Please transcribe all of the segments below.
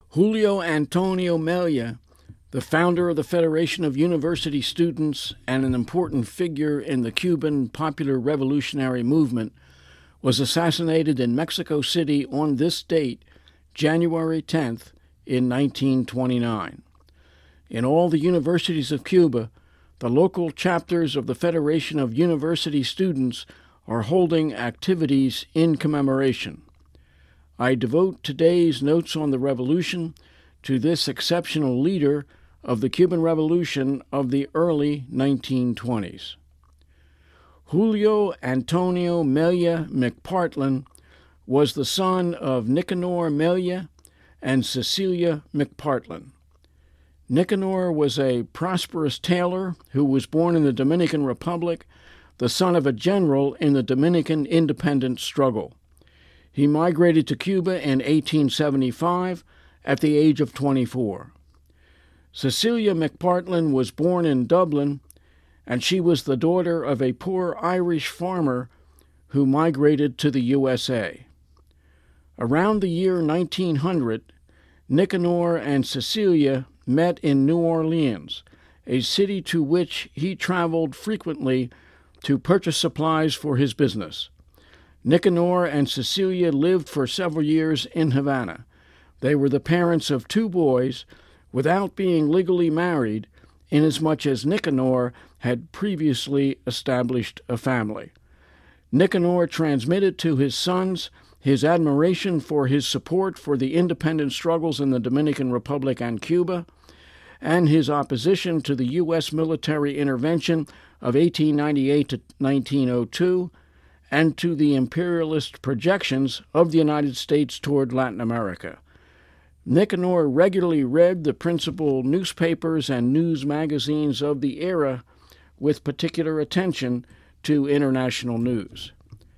Julio Antonio Mella, the founder of the Federation of University Students and an important figure in the Cuban Popular Revolutionary Movement, was assassinated in Mexico City on this date, January 10th, in 1929. In all the universities of Cuba, the local chapters of the Federation of University Students are holding activities in commemoration. I devote today's notes on the revolution to this exceptional leader of the Cuban Revolution of the early 1920s. Julio Antonio Mella McPartlin was the son of Nicanor Mella and Cecilia McPartlin. Nicanor was a prosperous tailor who was born in the Dominican Republic, the son of a general in the Dominican independence struggle. He migrated to Cuba in 1875 at the age of 24. Cecilia McPartlin was born in Dublin, and she was the daughter of a poor Irish farmer who migrated to the USA. Around the year 1900, Nicanor and Cecilia met in New Orleans, a city to which he traveled frequently to purchase supplies for his business. Nicanor and Cecilia lived for several years in Havana. They were the parents of 2 boys without being legally married, inasmuch as Nicanor had previously established a family. Nicanor transmitted to his sons his admiration for his support for the independent struggles in the Dominican Republic and Cuba, and his opposition to the U.S. military intervention of 1898 to 1902, and to the imperialist projections of the United States toward Latin America. Nicanor regularly read the principal newspapers and news magazines of the era with particular attention to international news.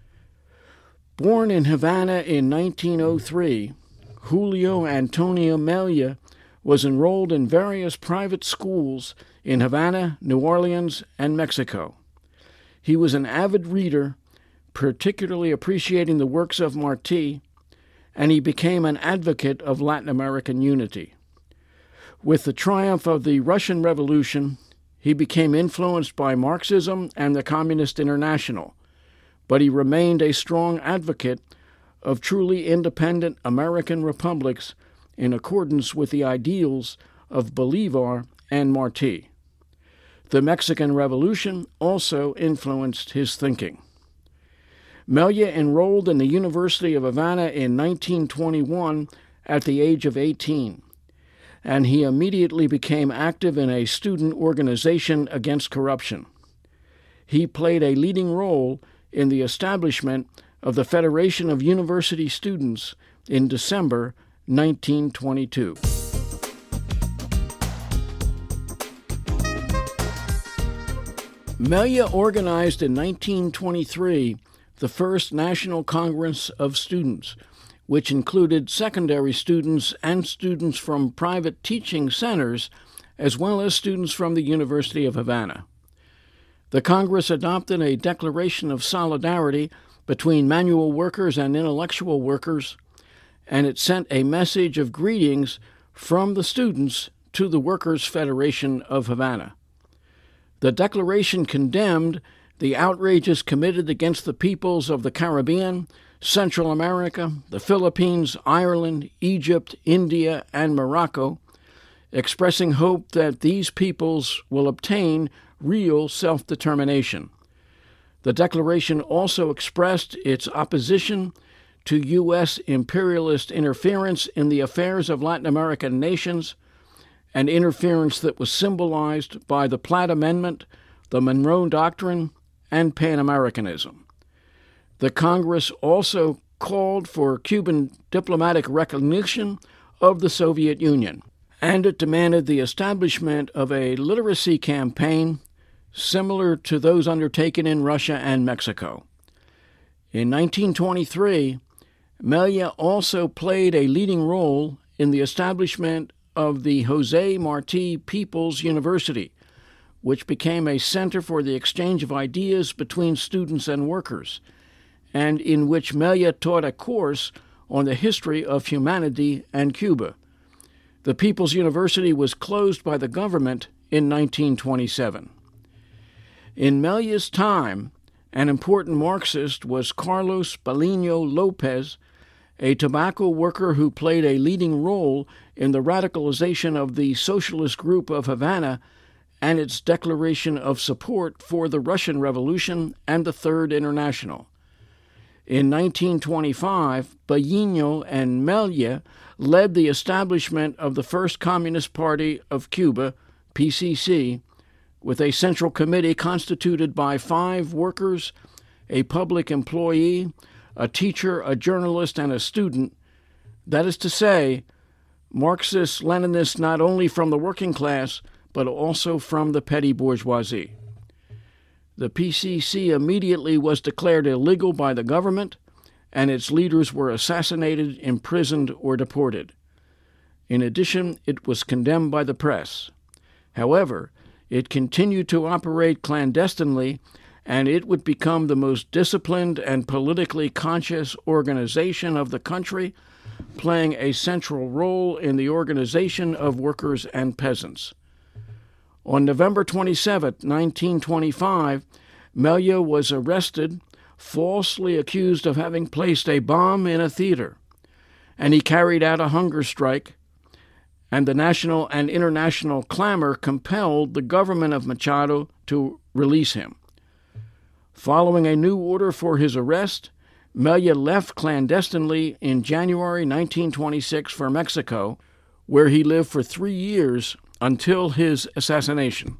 Born in Havana in 1903, Julio Antonio Mella was enrolled in various private schools in Havana, New Orleans, and Mexico. He was an avid reader, particularly appreciating the works of Martí, and he became an advocate of Latin American unity. With the triumph of the Russian Revolution, he became influenced by Marxism and the Communist International, but he remained a strong advocate of truly independent American republics in accordance with the ideals of Bolivar and Martí. The Mexican Revolution also influenced his thinking. Mella enrolled in the University of Havana in 1921 at the age of 18, and he immediately became active in a student organization against corruption. He played a leading role in the establishment of the Federation of University Students in December 1922. Mella organized in 1923 the first National Congress of Students, which included secondary students and students from private teaching centers, as well as students from the University of Havana. The Congress adopted a declaration of solidarity between manual workers and intellectual workers, and it sent a message of greetings from the students to the Workers' Federation of Havana. The declaration condemned the outrages committed against the peoples of the Caribbean, Central America, the Philippines, Ireland, Egypt, India, and Morocco, expressing hope that these peoples will obtain real self-determination. The declaration also expressed its opposition to U.S. imperialist interference in the affairs of Latin American nations, an interference that was symbolized by the Platt Amendment, the Monroe Doctrine, and Pan-Americanism. The Congress also called for Cuban diplomatic recognition of the Soviet Union, and it demanded the establishment of a literacy campaign similar to those undertaken in Russia and Mexico. In 1923, Mella also played a leading role in the establishment of the José Martí People's University, which became a center for the exchange of ideas between students and workers, and in which Mella taught a course on the history of humanity and Cuba. The People's University was closed by the government in 1927. In Melia's time, an important Marxist was Carlos Baliño Lopez, a tobacco worker who played a leading role in the radicalization of the Socialist Group of Havana and its declaration of support for the Russian Revolution and the Third International. In 1925, Baliño and Melia led the establishment of the First Communist Party of Cuba, PCC, with a central committee constituted by 5 workers, a public employee, a teacher, a journalist, and a student. That is to say, Marxist-Leninists not only from the working class, but also from the petty bourgeoisie. The PCC immediately was declared illegal by the government, and its leaders were assassinated, imprisoned, or deported. In addition, it was condemned by the press. However, it continued to operate clandestinely, and it would become the most disciplined and politically conscious organization of the country, playing a central role in the organization of workers and peasants. On November 27, 1925, Melia was arrested, falsely accused of having placed a bomb in a theater, and he carried out a hunger strike, and the national and international clamor compelled the government of Machado to release him. Following a new order for his arrest, Melia left clandestinely in January 1926 for Mexico, where he lived for 3 years until his assassination.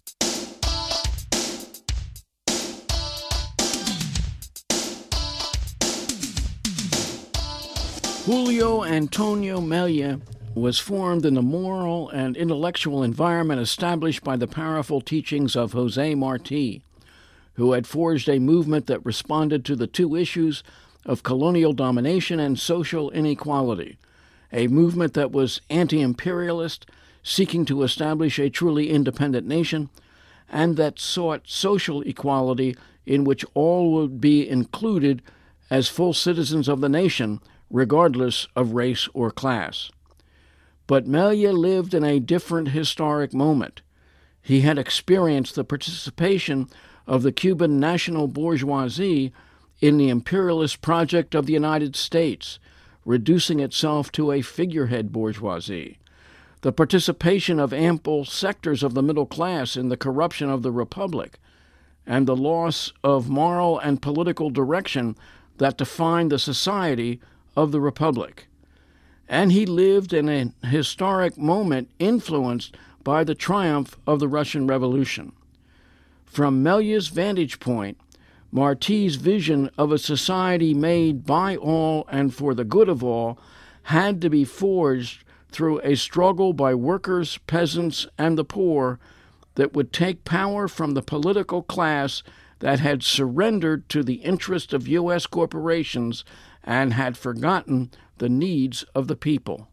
Julio Antonio Melia was formed in the moral and intellectual environment established by the powerful teachings of José Martí, who had forged a movement that responded to the 2 issues of colonial domination and social inequality, a movement that was anti-imperialist, seeking to establish a truly independent nation, and that sought social equality in which all would be included as full citizens of the nation, regardless of race or class. But Melia lived in a different historic moment. He had experienced the participation of the Cuban national bourgeoisie in the imperialist project of the United States, reducing itself to a figurehead bourgeoisie, the participation of ample sectors of the middle class in the corruption of the Republic, and the loss of moral and political direction that defined the society of the Republic. And he lived in a historic moment influenced by the triumph of the Russian Revolution. From Melia's vantage point, Martí's vision of a society made by all and for the good of all had to be forged through a struggle by workers, peasants, and the poor that would take power from the political class that had surrendered to the interest of U.S. corporations and had forgotten the needs of the people.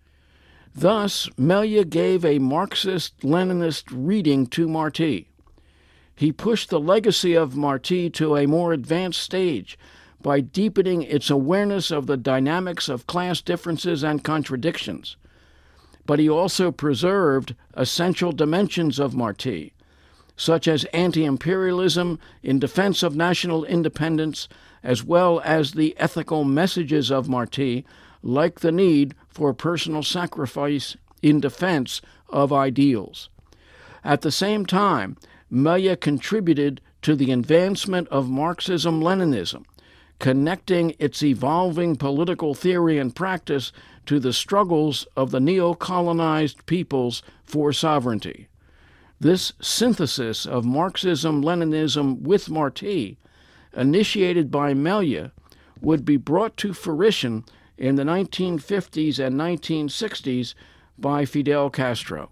Thus, Melia gave a Marxist-Leninist reading to Martí. He pushed the legacy of Martí to a more advanced stage by deepening its awareness of the dynamics of class differences and contradictions. But he also preserved essential dimensions of Martí, such as anti-imperialism in defense of national independence, as well as the ethical messages of Martí, like the need for personal sacrifice in defense of ideals. At the same time, Melia contributed to the advancement of Marxism-Leninism, connecting its evolving political theory and practice to the struggles of the neo-colonized peoples for sovereignty. This synthesis of Marxism-Leninism with Martí, initiated by Melia, would be brought to fruition in the 1950s and 1960s by Fidel Castro.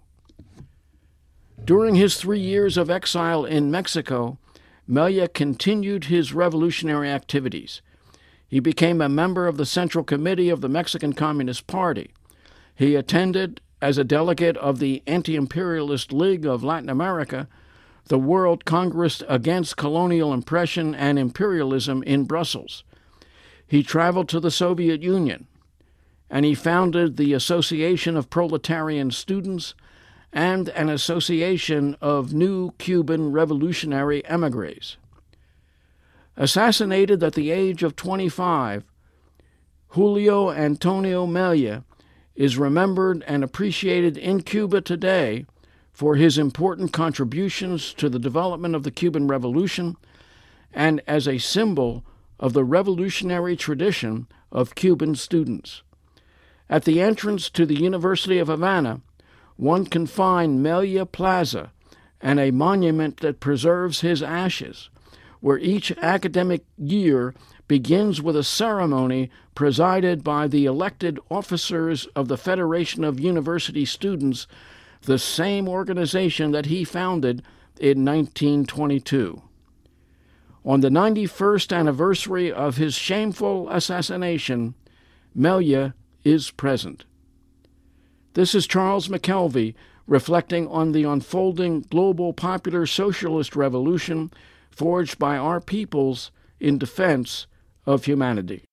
During his 3 years of exile in Mexico, Melia continued his revolutionary activities. He became a member of the Central Committee of the Mexican Communist Party. He attended, as a delegate of the Anti-Imperialist League of Latin America, the World Congress Against Colonial Oppression and Imperialism in Brussels. He traveled to the Soviet Union. and he founded the Association of Proletarian Students and an association of new Cuban revolutionary émigrés. Assassinated at the age of 25, Julio Antonio Mella is remembered and appreciated in Cuba today for his important contributions to the development of the Cuban Revolution and as a symbol of the revolutionary tradition of Cuban students. At the entrance to the University of Havana, one can find Mella Plaza and a monument that preserves his ashes, where each academic year begins with a ceremony presided by the elected officers of the Federation of University Students, the same organization that he founded in 1922. On the 91st anniversary of his shameful assassination, Mella is present. This is Charles McKelvey reflecting on the unfolding global popular socialist revolution forged by our peoples in defense of humanity.